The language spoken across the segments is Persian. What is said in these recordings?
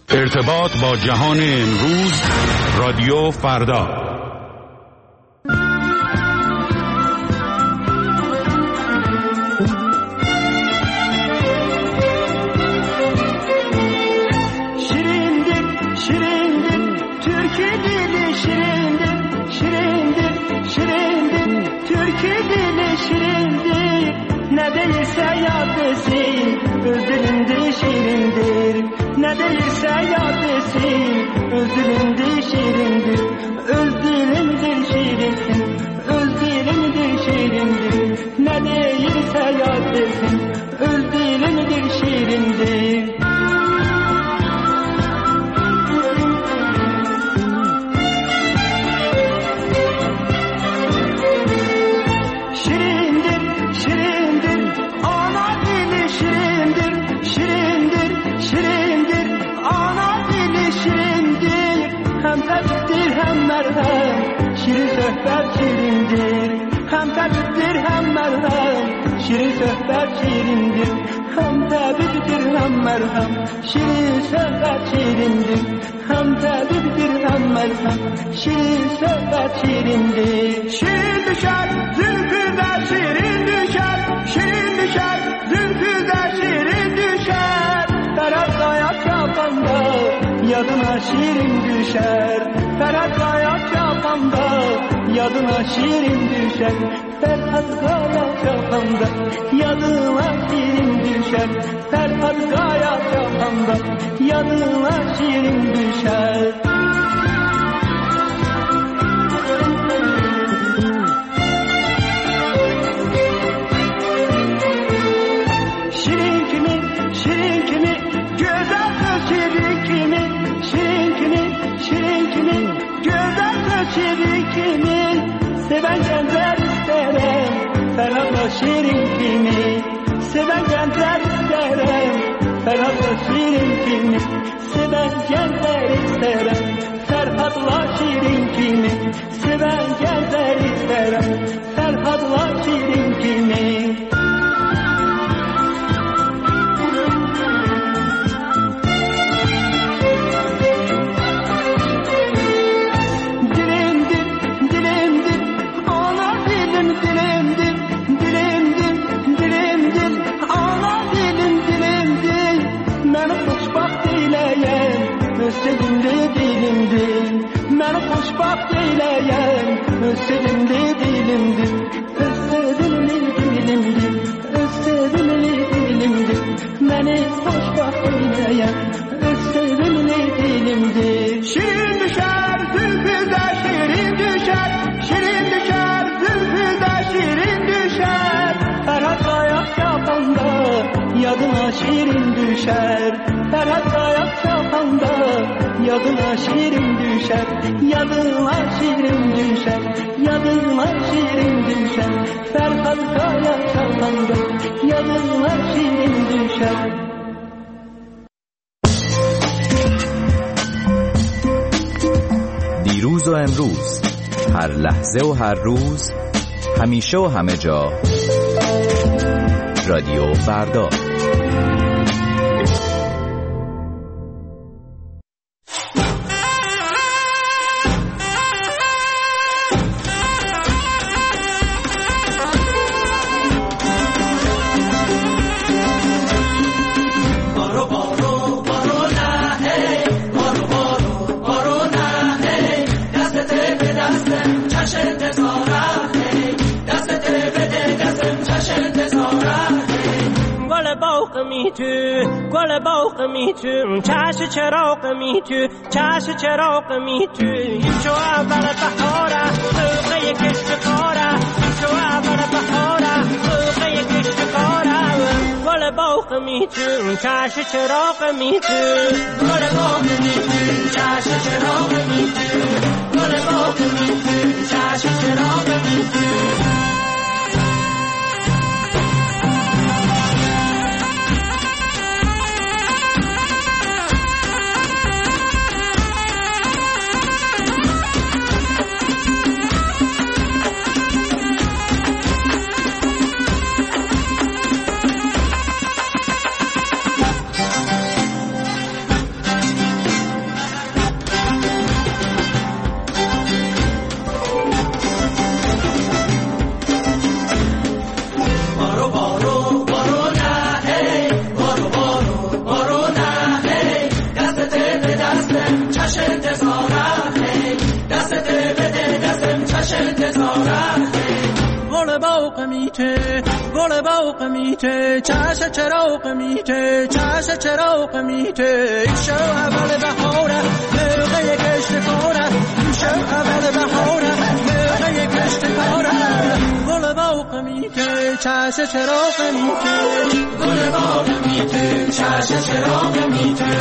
ارتباط با جهان امروز، رادیو فردا. Şirindir, şirindir, Türkü dili şirindir, şirindir, şirindir, Türkü dili şirindir. Ne değilse yad etsin, öz dilinde şirindir. Ne değilse yad etsin, öz dilinde şirindir. Öz dilimdir şirindir, öz dilimdir şirindir. Ne değilse yad etsin, öz dilimdir şirindir. Şirin söhbət şirindir, hem təbibdir, hem mərhəm. Şirin söhbət şirindir, hem təbibdir, hem mərhəm. Şirin söhbət şirindir, hem təbibdir, hem mərhəm. Şirin söhbət şirindir. Şirin düşər, zülfüdə şirin düşər. Şirin düşər, zülfüdə şirin düşər. Fərəd ayaq yapanda yadına şirin düşər. Ferhat ayak yapanda yadına şirin düşer. Ferhat ayak yapanda yadına şirin düşer. Ferhat ayak yapanda yadına şirin düşer. Şirin kimi, şirin kimi, güzel kız şirin kimi, şirin kimi, şirin kimi, güzel kız şirin kimi. Seven gençler isterim, Ferhat'la şirin kimi. Seven gençler isterim, Ferhat'la şirin kimi. Seven gençler isterim, Ferhat'la şirin kimi. Seven gençler isterim, Ferhat'la şirin kimi. Məni xoşbaxt eyləyən öz sevimli dilimdir, öz sevimli dilimdir, öz sevimli dilimdir. Məni xoşbaxt eyləyən öz sevimli dilimdir. Şirin düşər, zülfüdə şirin düşər. Şirin düşər, zülfüdə şirin düşər. Ferhat ayak yapanda yadına şirin düşər. Ferhat ayak yapanda yadına şirin düşer, yadına şirin düşer, yadına şirin düşer. Ferhat kaya çalanda yadına şirin düşer. دیروز و امروز، هر لحظه و هر روز، همیشه و همه جا، رادیو فردا. گل باغ میتو چش چراغ میتو چش چراغ میتو این شو اول بهاره طبقه کشتکاره این شو اول بهاره طبقه کشتکاره گل باغ میتو چش چراغ میتو گل باغ میتو چش چراغ میتو گل باغ میتو چش چراغ میتو میته گل باغ میته چش چراغ میته چش چراغ میته شو اول بهاره موقع گشت کاره شو اول بهاره موقع گشت کاره گل باغ میته چش چراغ میته گل باغ میته چش چراغ میته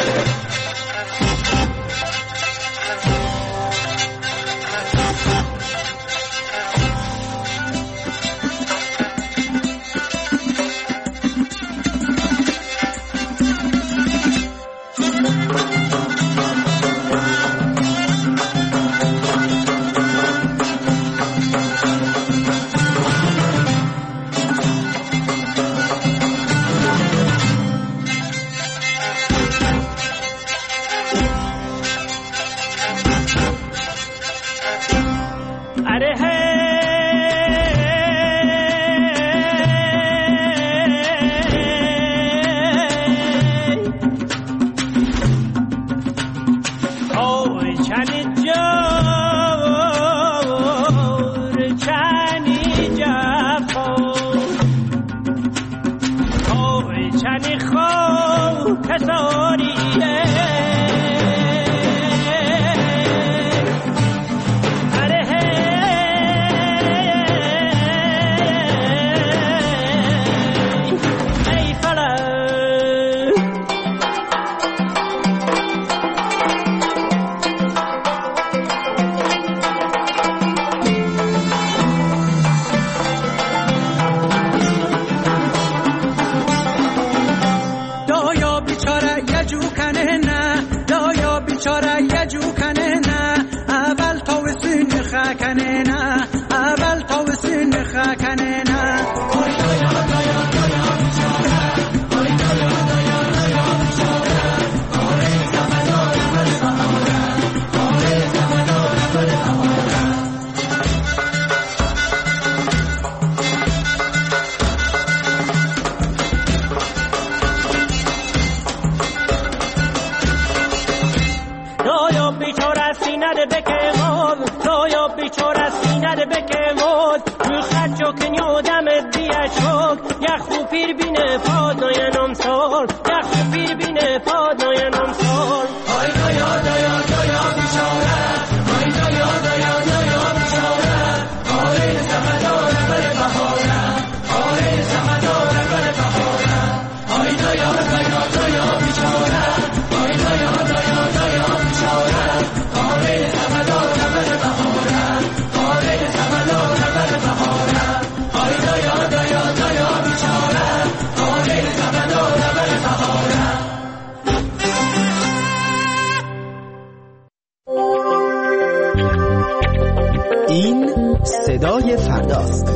این صدای فرداست.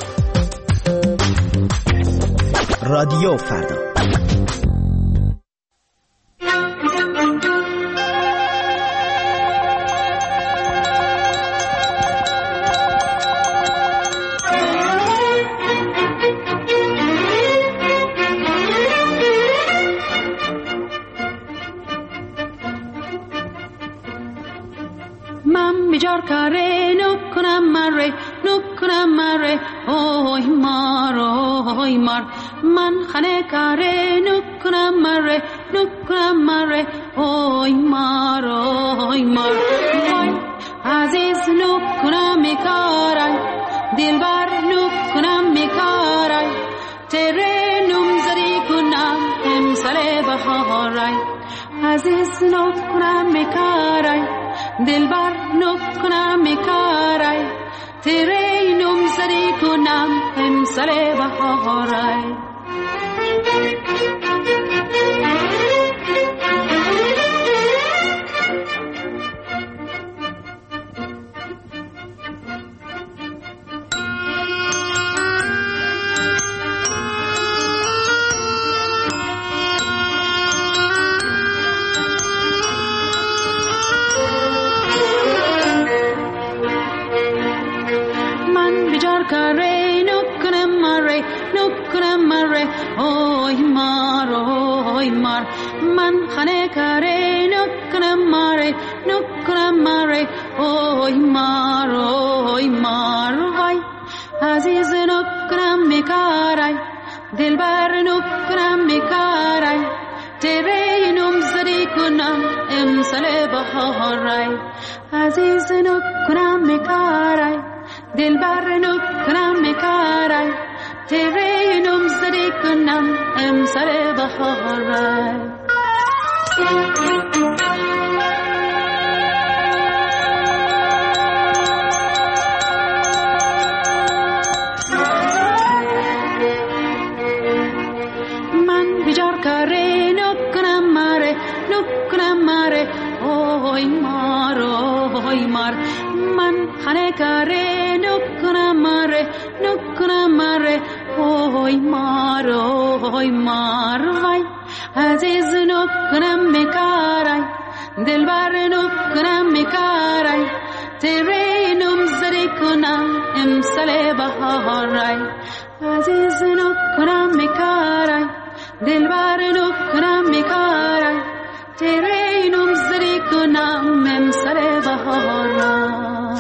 رادیو فردا. من بیچار کاره نکنم مره اوی مار من خانه کاره نکنم مره اوی مار وای عزیز نکنم میکارای دلبر نکنم میکارای تره نمزدی کنم امسال بهارای عزیز نکنم میکارای دلبر نکنم میکارای تیره نمزدی کنم امسال بهارای کاره نکنم مره اوی مار من خانه کاره نکنم مره اوی مار وای عزیز نکنم نکنم میکارای دلبر نکنم میکارای تیره نمزدی کنم امسال بهارای عزیز نکنم میکارای دلبر نکنم میکارای تیره نمزدی کنم امسال بهارای من خانه کاره نکنم ماره اوی مار وای عزیز نکنم میکارای دلبر نکنم میکارای تیره نمزدی کنم امسال بهارای عزیز نکنم میکارای دلبر نکنم میکارای تیره نمزدی کنم امسال بهارای.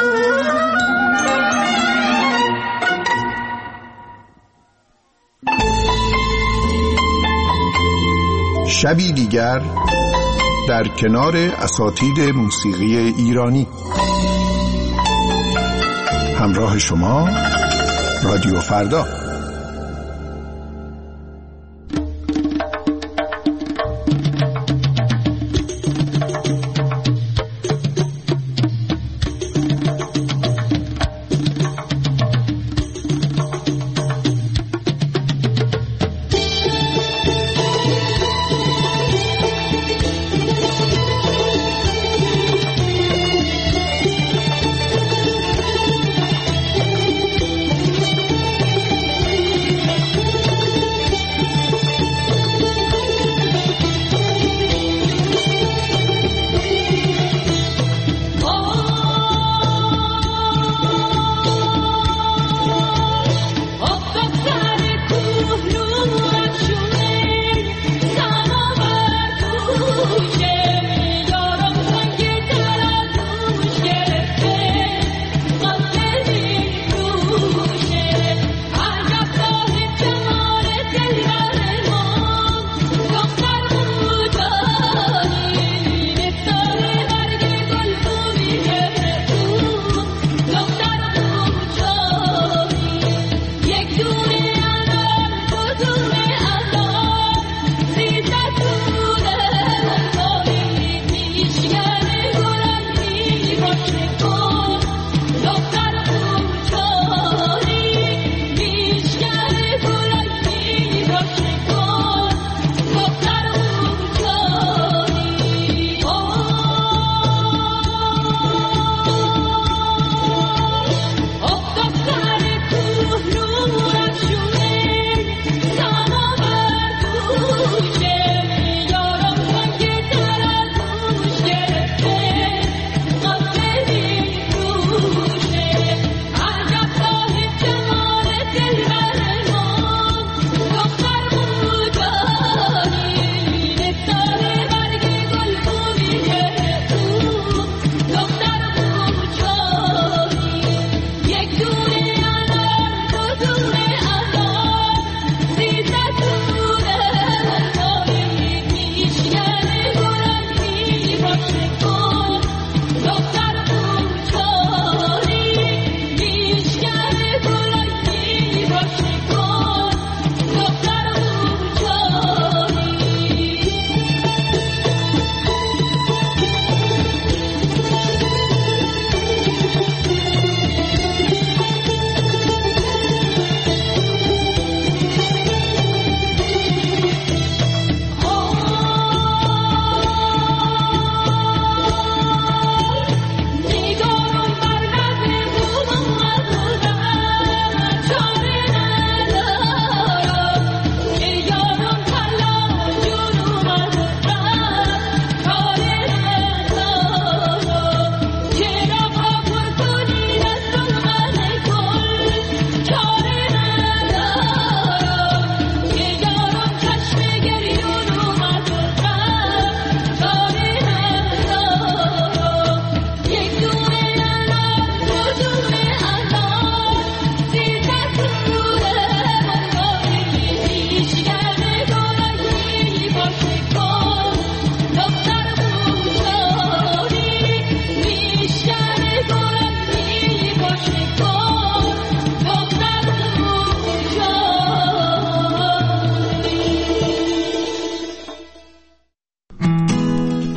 شبی دیگر در کنار اساتید موسیقی ایرانی. همراه شما رادیو فردا.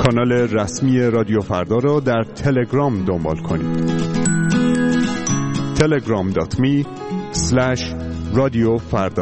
کانال رسمی رادیو فردا را در تلگرام دنبال کنید. telegram.me/رادیوفردا.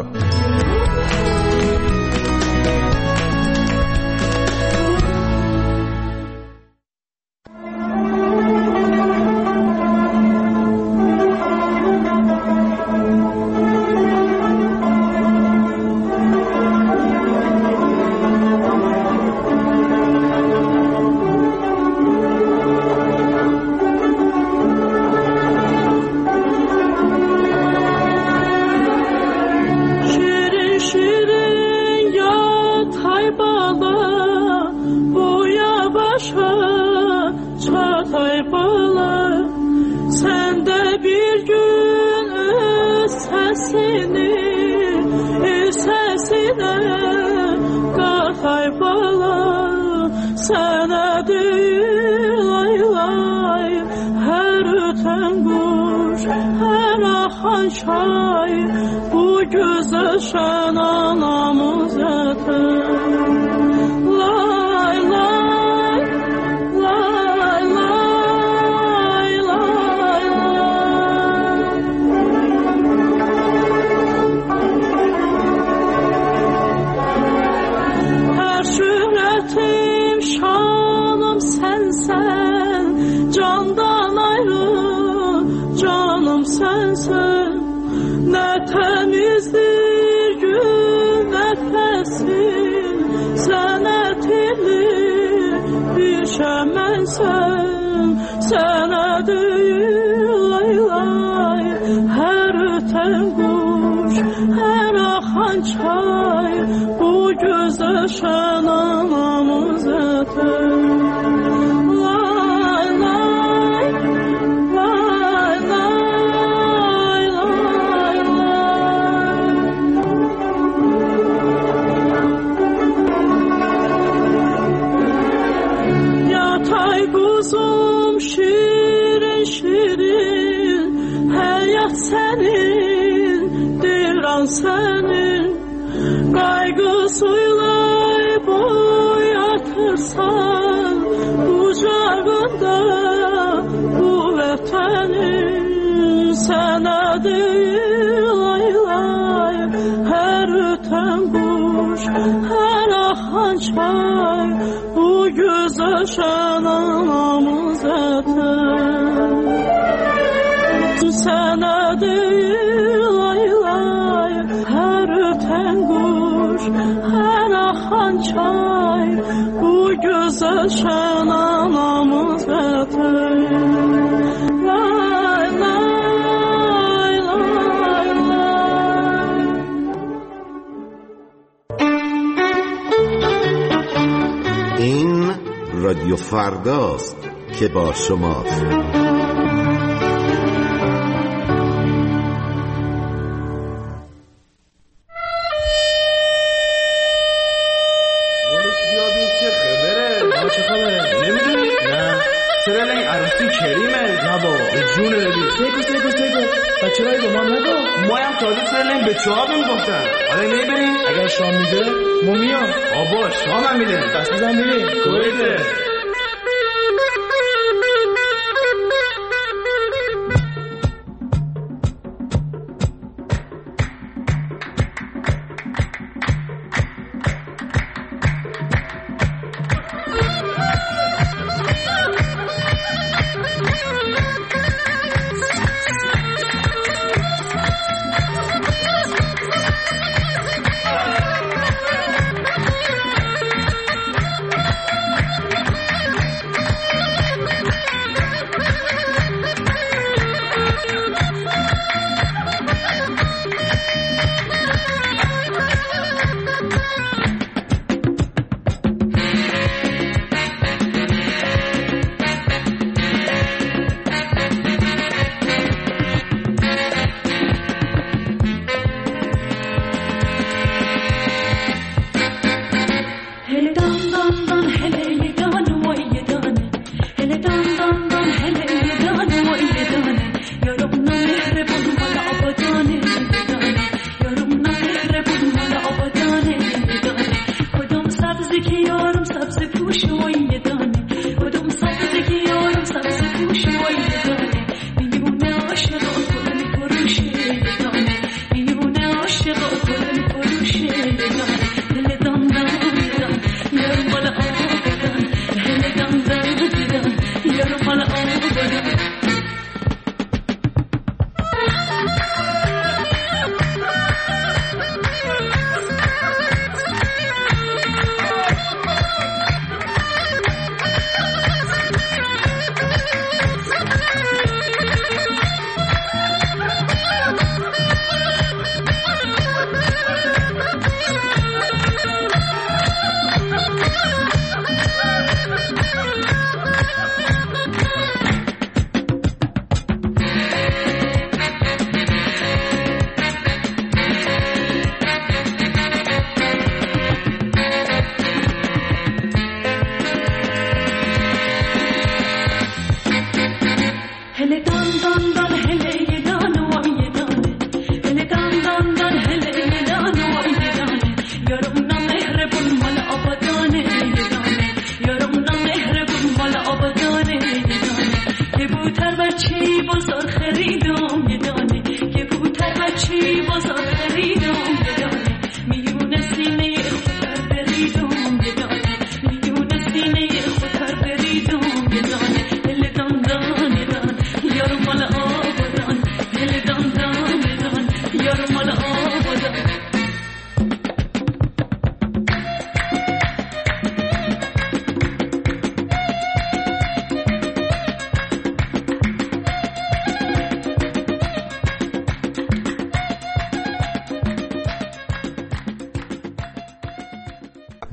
این رادیو فرداست که با شماست. اگر شام میده ما میام. آبا شام هم میده. دست بزن بریم. کویته.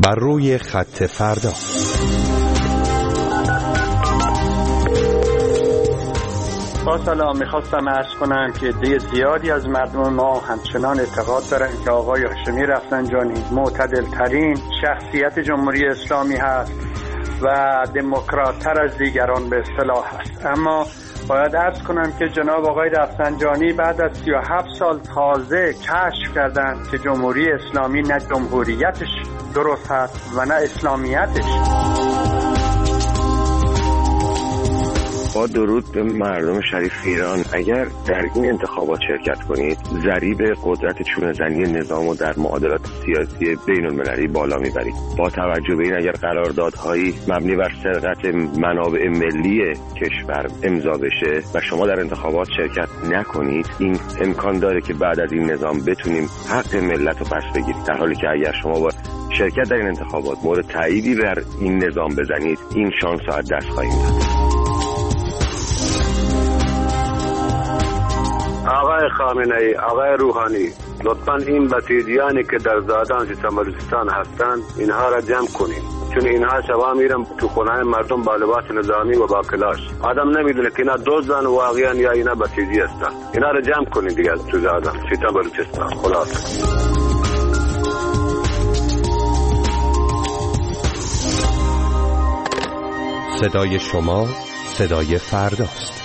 بر روی خط فردا. با سلام، میخواستم عرض کنم که عده زیادی از مردم ما همچنان اعتقاد دارن که آقای هاشمی رفسنجانی معتدل ترین شخصیت جمهوری اسلامی هست و دموکرات تر از دیگران به اصطلاح هست. اما باید عرض کنم که جناب آقای رفسنجانی بعد از 37 سال تازه کشف کردن که جمهوری اسلامی نه جمهوریتش درست هست و نه اسلامیتش. با درود به مردم شریف ایران، اگر در این انتخابات شرکت کنید ضریب قدرت چونه‌زنی نظام و در معادلات سیاسی بین المللی بالا میبرید. با توجه به این اگر قراردادهایی مبنی بر سرقت منابع ملی کشور امضا بشه و شما در انتخابات شرکت نکنید، این امکان داره که بعد از این نظام بتونیم حق ملت رو پس بگیرید، در حالی که اگر شما با شرکت در این انتخابات مورد تاییدی بر این نظام بزنید این شانس رو از دست خواهیم داد. آقای خامنه‌ای، آقای روحانی، لطفاً این بسیجیانی که در زادان سیستان بلوچستان هستند اینها را جمع کنید، چون اینها شبا میرن تو خونه مردم با لباس نظامی و با کلاش. آدم نمیدونه که اینا دزدن واقعا یا اینا بسیجی هستن. اینا را جمع کنید دیگه تو زادان سیستان بلوچستان. خلاص صدای شما صدای فرداست.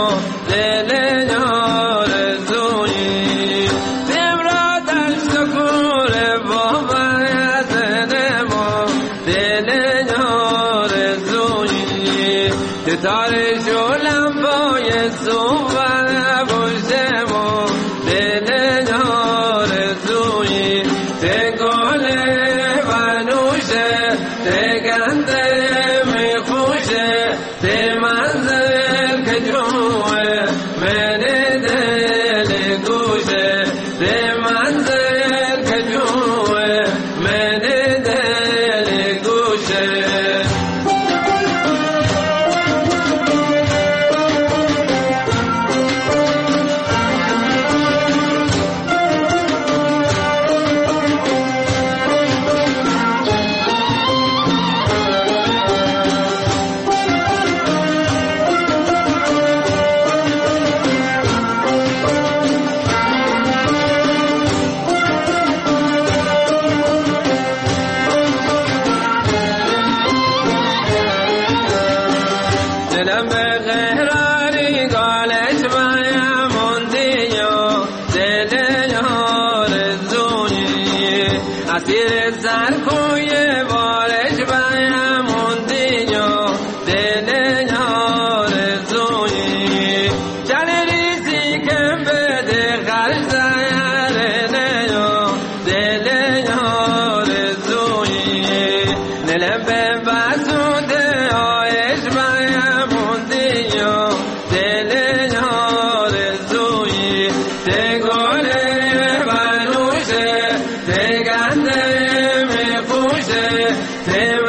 دل آرزویی دم را دست ستاره شلم پای صوفن بوشمو دل آرزویی ته گله بنوشه ته گنده میخوشه ته منزل کجوه من دل گوشه ته منزل کجوه من دل گوشه دلم به قراری گالش بایم موندیو دل آرزویی اسیر سرکوی بارش بایم موندیو دل آرزویی چل ریزی کم بده خرج نیو دل آرزویی دلم به بسوده آیش بایم دل آرزویی ته گله بنوشه ته گنده میخوشه ته